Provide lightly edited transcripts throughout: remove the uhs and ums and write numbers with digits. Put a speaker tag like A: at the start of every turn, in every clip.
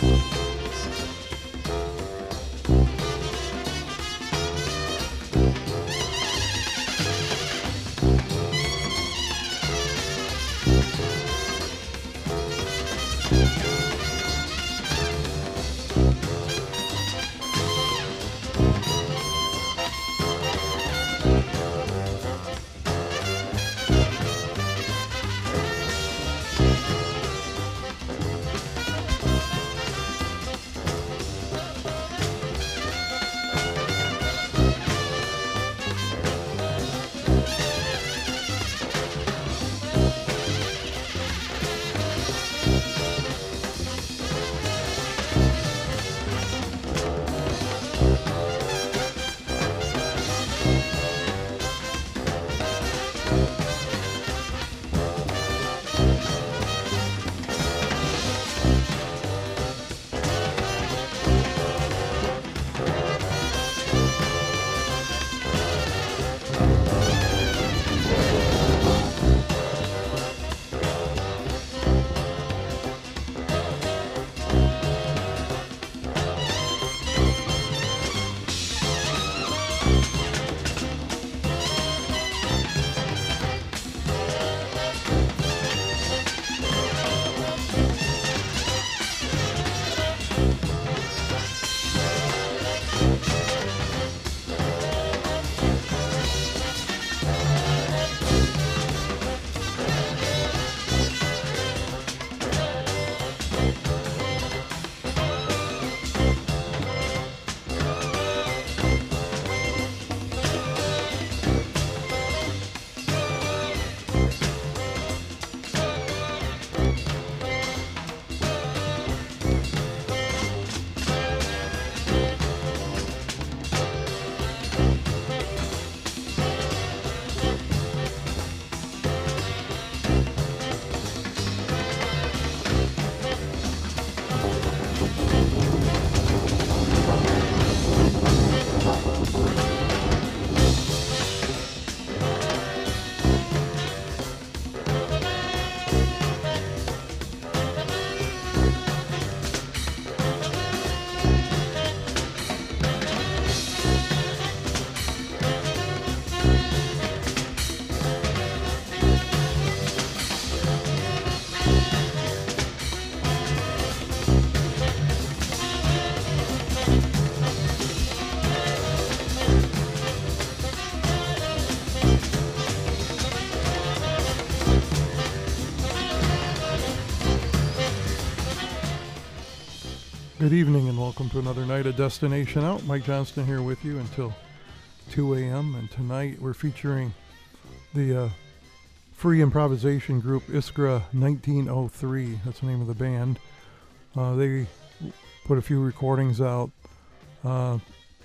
A: Good evening and welcome to another night of Destination Out. Mike Johnston here with you until 2 a.m. And tonight we're featuring the free improvisation group Iskra 1903. That's the name of the band. They put a few recordings out from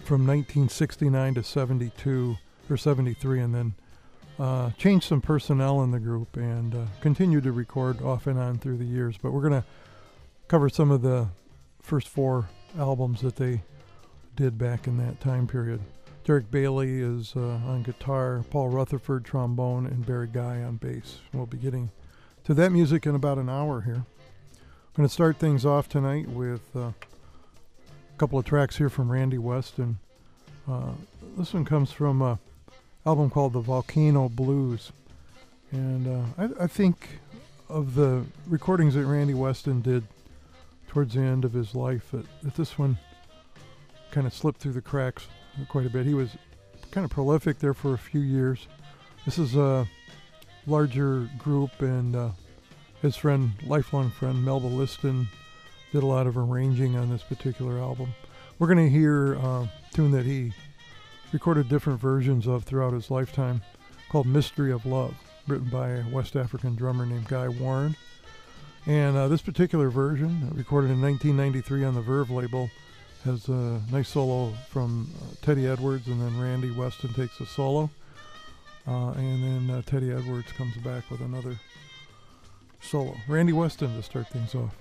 A: 1969 to 72 or 73, and then changed some personnel in the group and continued to record off and on through the years. But we're going to cover some of the first four albums that they did back in that time period. Derek Bailey is on guitar, Paul Rutherford trombone, and Barry Guy on bass. We'll be getting to that music in about an hour here. I'm going to start things off tonight with a couple of tracks here from Randy Weston. This one comes from an album called The Volcano Blues. And I think of the recordings that Randy Weston did towards the end of his life, that this one kind of slipped through the cracks quite a bit. He was kind of prolific there for a few years. This is a larger group, and his friend, lifelong friend, Melba Liston, did a lot of arranging on this particular album. We're going to hear a tune that he recorded different versions of throughout his lifetime called Mystery of Love, written by a West African drummer named Guy Warren. And this particular version, recorded in 1993 on the Verve label, has a nice solo from Teddy Edwards, and then Randy Weston takes a solo. And then Teddy Edwards comes back with another solo. Randy Weston to start things off.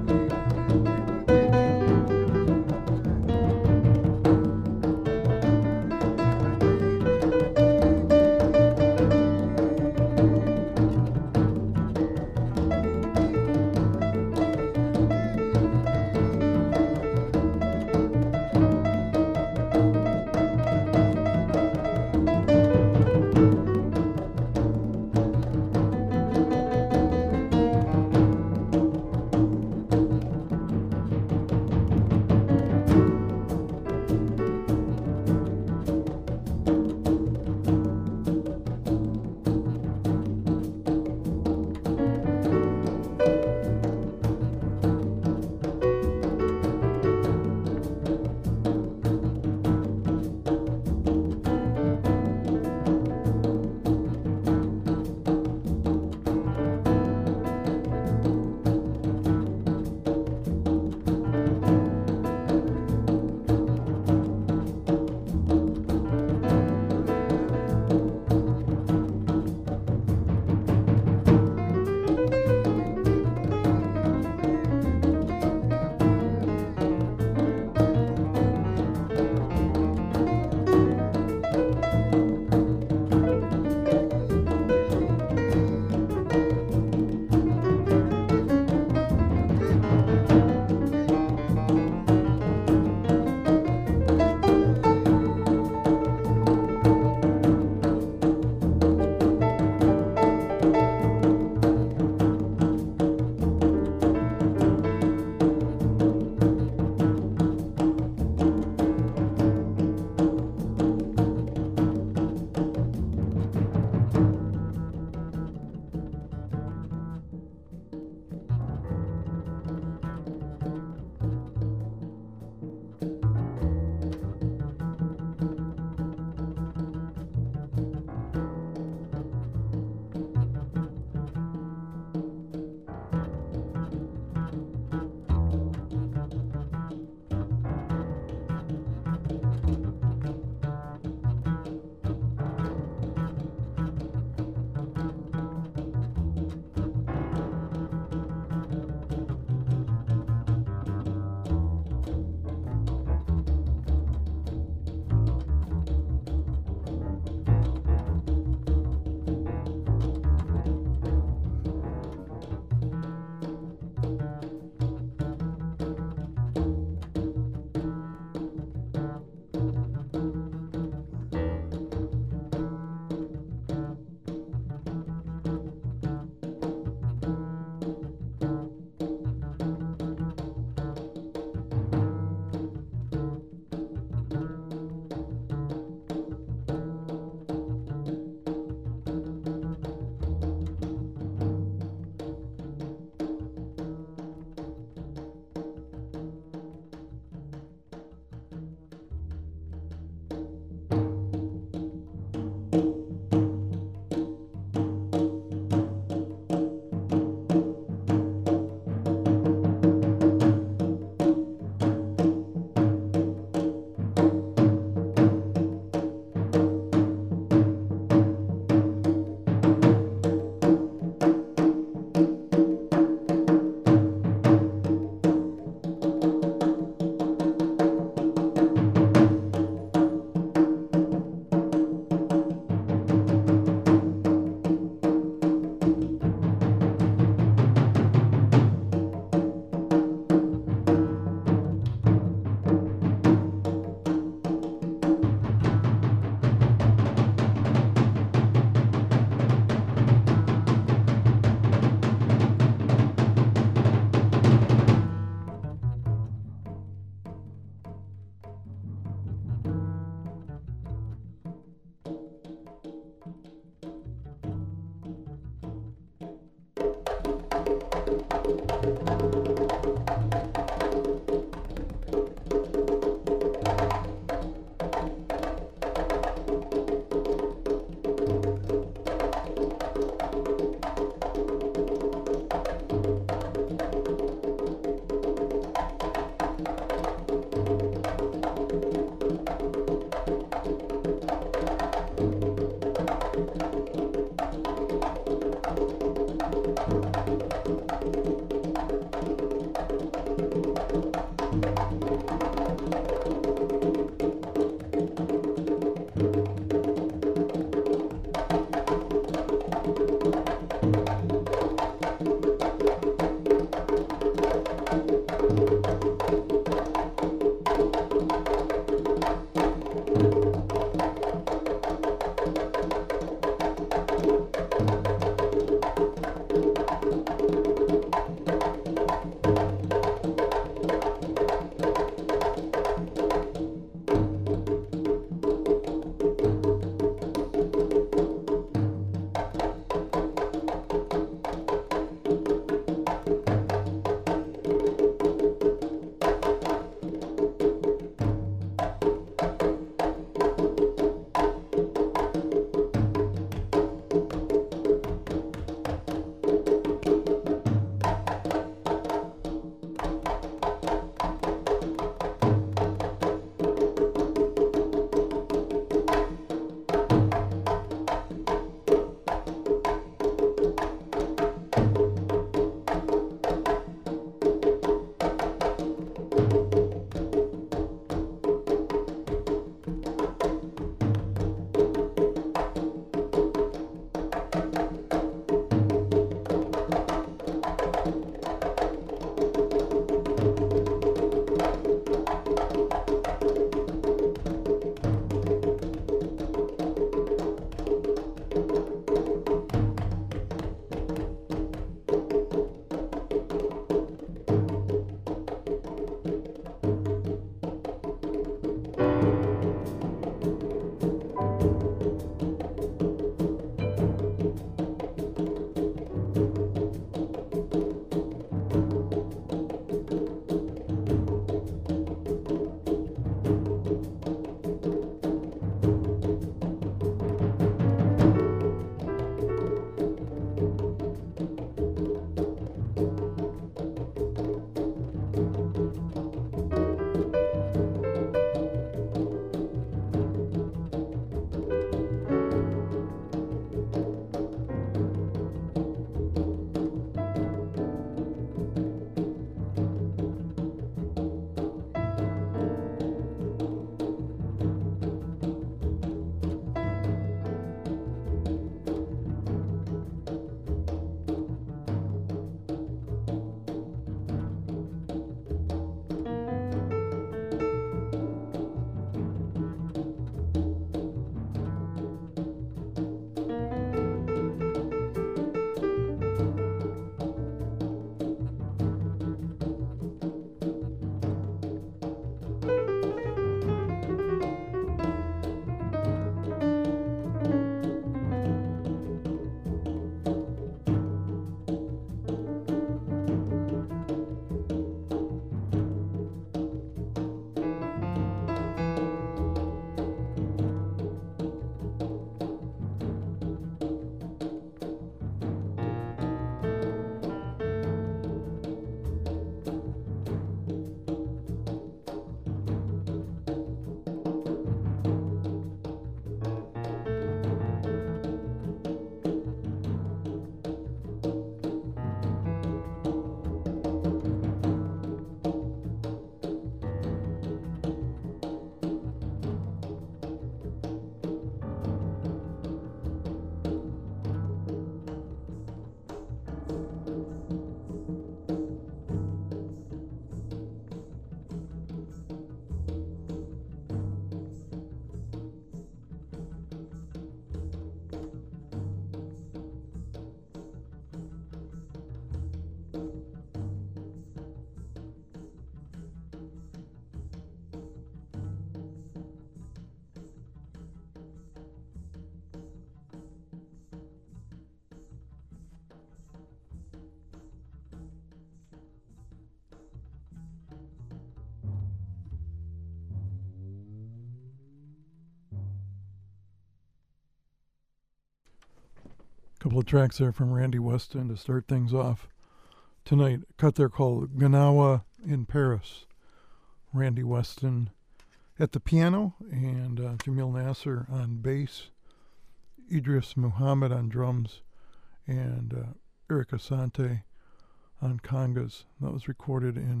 A: Couple of tracks there from Randy Weston to start things off tonight. A cut there called Gnawa in Paris. Randy Weston at the piano and Jamil Nasser on bass, Idris Muhammad on drums, and Eric Asante on congas. That was recorded in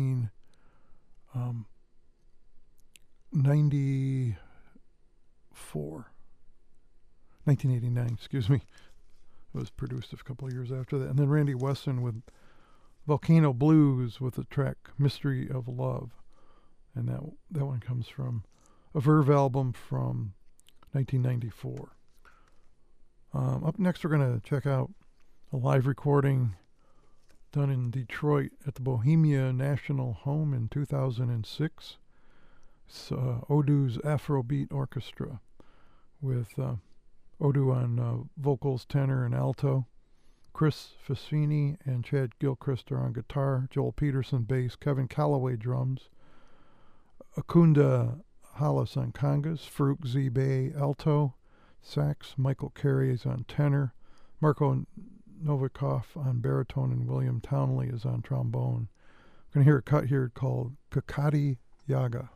A: 1989, excuse me. It was produced a couple of years after that. And then Randy Weston with Volcano Blues with the track Mystery of Love. And that one comes from a Verve album from 1994. Up next, we're going to check out a live recording done in Detroit at the Bohemia National Home in 2006. It's Odu's Afrobeat Orchestra with Odu on vocals, tenor, and alto. Chris Fassini and Chad Gilchrist are on guitar. Joel Peterson bass. Kevin Calloway drums. Akunda Hollis on congas. Farouk Zibay alto. Sax. Michael Carey is on tenor. Marco Novikov on baritone, and William Townley is on trombone. We're going to hear a cut here called Kakati Yaga.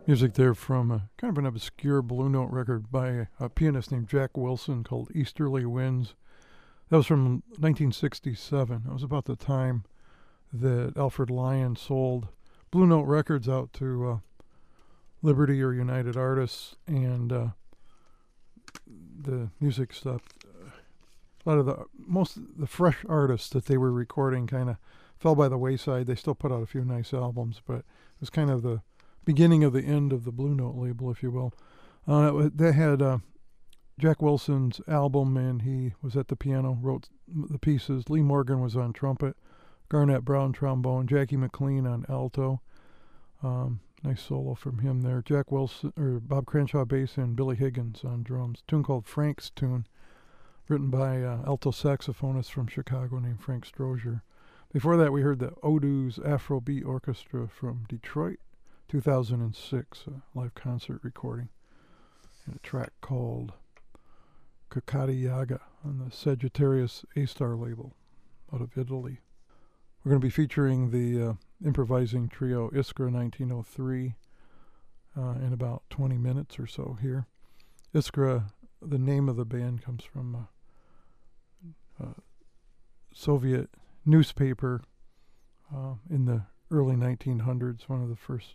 A: Music there from kind of an obscure Blue Note record by a pianist named Jack Wilson called Easterly Winds. That was from 1967. It was about the time that Alfred Lyon sold Blue Note records out to Liberty or United Artists, and the music stopped. A lot of the fresh artists that they were recording kind of fell by the wayside. They still put out a few nice albums, but it was kind of the beginning of the end of the Blue Note label, if you will. They had Jack Wilson's album, and he was at the piano, wrote the pieces. Lee Morgan was on trumpet, Garnett Brown trombone, Jackie McLean on alto. Nice solo from him there. Jack Wilson or Bob Crenshaw bass, and Billy Higgins on drums. A tune called Frank's Tune, written by alto saxophonist from Chicago named Frank Strozier. Before that, we heard the Odu's Afrobeat Orchestra from Detroit, 2006, a live concert recording, and a track called Cacati Yaga on the Sagittarius A-Star label out of Italy. We're going to be featuring the improvising trio Iskra 1903 in about 20 minutes or so here. Iskra, the name of the band, comes from a Soviet newspaper in the early 1900s, one of the first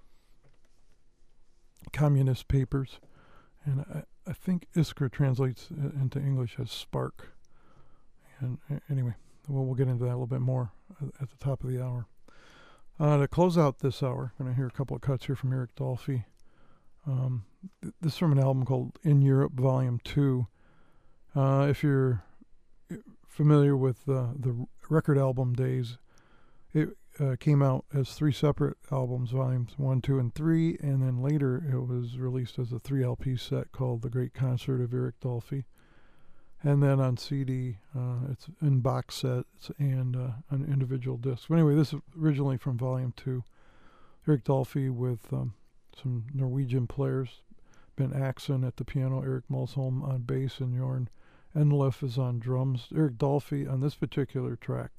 A: communist papers. And I think Iskra translates into English as spark. And anyway, we'll get into that a little bit more at the top of the hour. To close out this hour, I'm going to hear a couple of cuts here from Eric Dolphy. This is from an album called In Europe, Volume 2. If you're familiar with the record album days, it came out as 3 separate albums, Volumes 1, 2, and 3, and then later it was released as a 3 LP set called The Great Concert of Eric Dolphy. And then on CD, it's in box sets and on individual discs. But anyway, this is originally from Volume 2. Eric Dolphy with some Norwegian players. Ben Axon at the piano, Eric Mulsholm on bass, and Jorn Enlef is on drums. Eric Dolphy on this particular track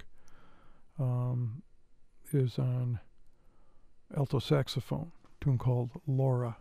A: is on alto saxophone, a tune called Laura.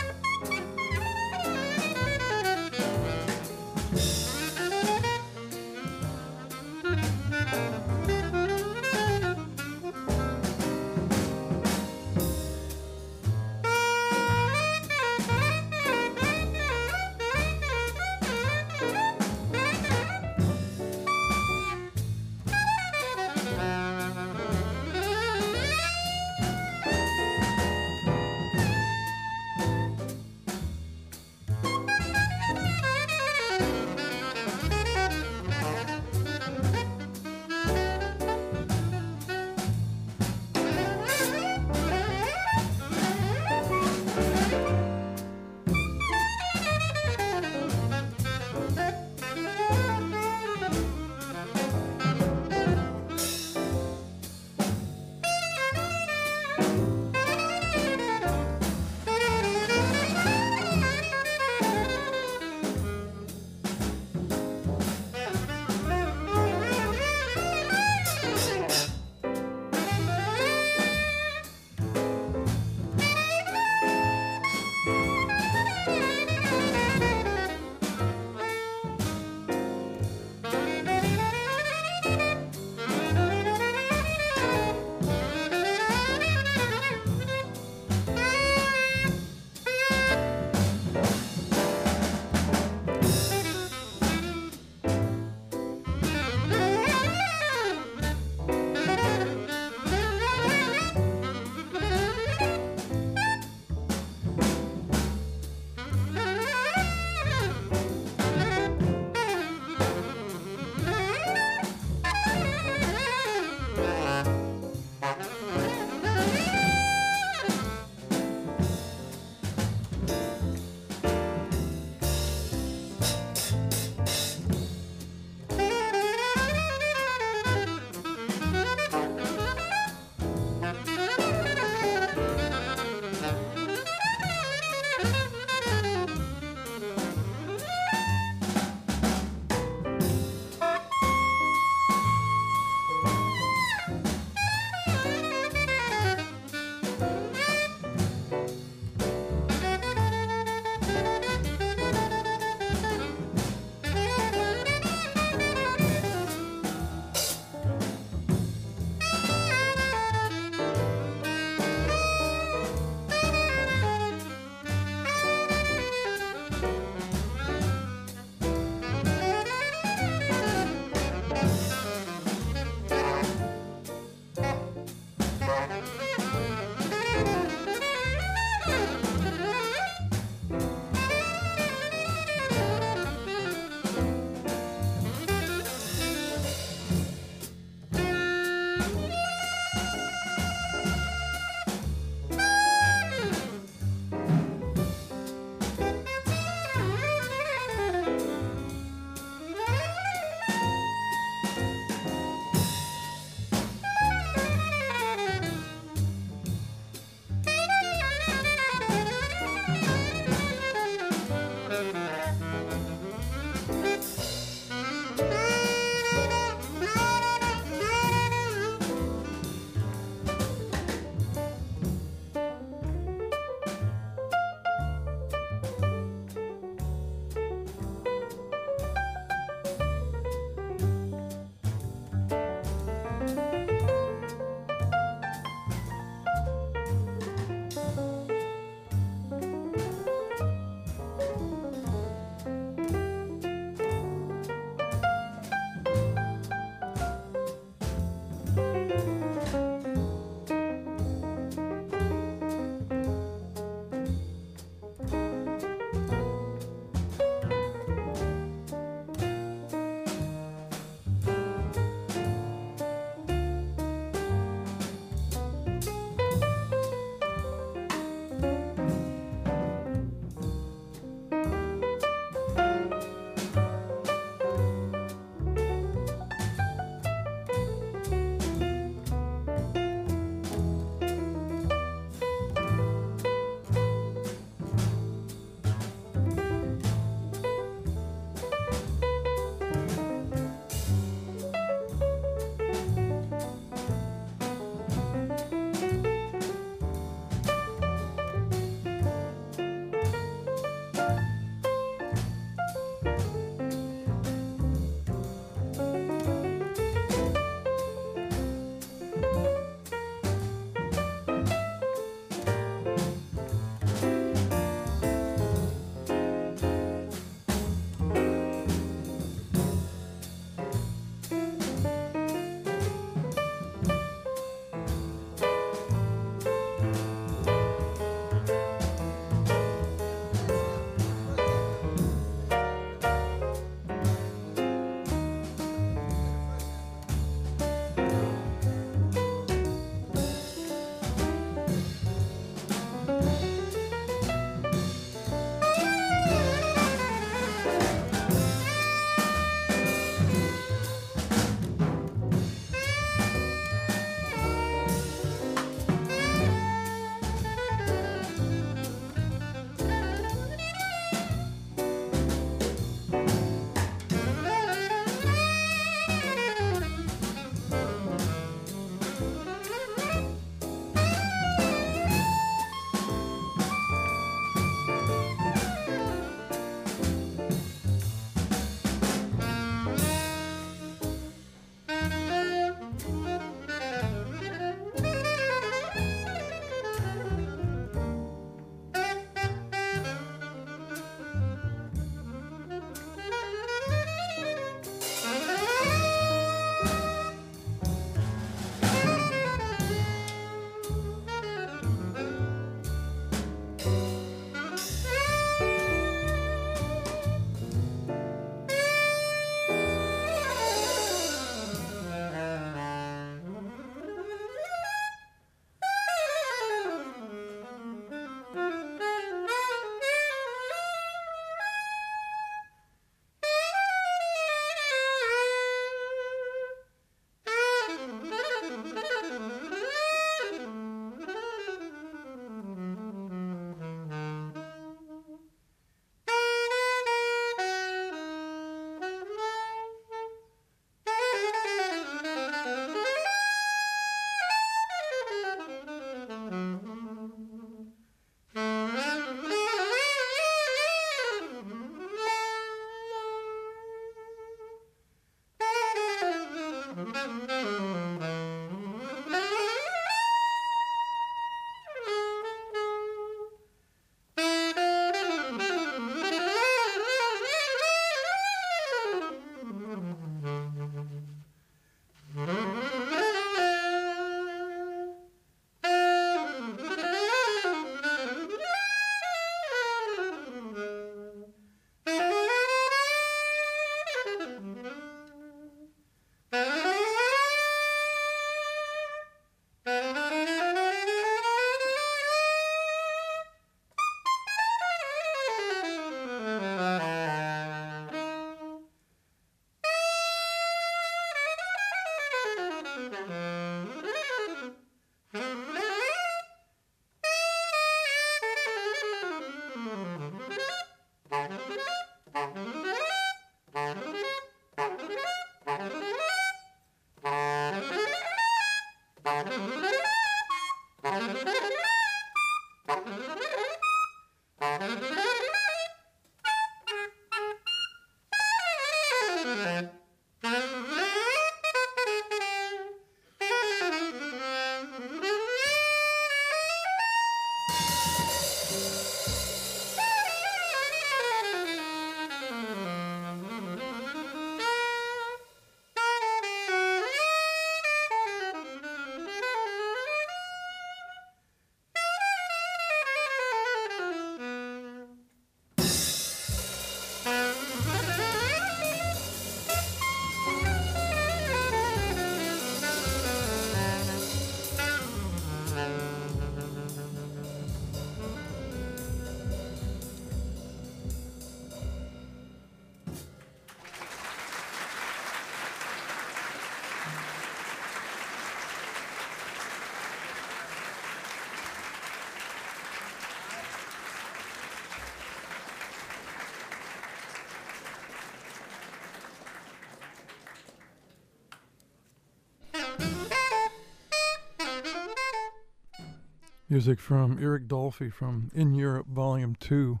A: Music from Eric Dolphy from In Europe Volume 2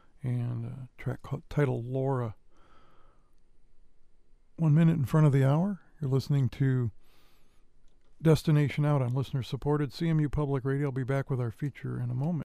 A: and a track titled Laura. 1 minute in front of the hour. You're listening to Destination Out on listener-supported CMU Public Radio. I'll be back with our feature in a moment.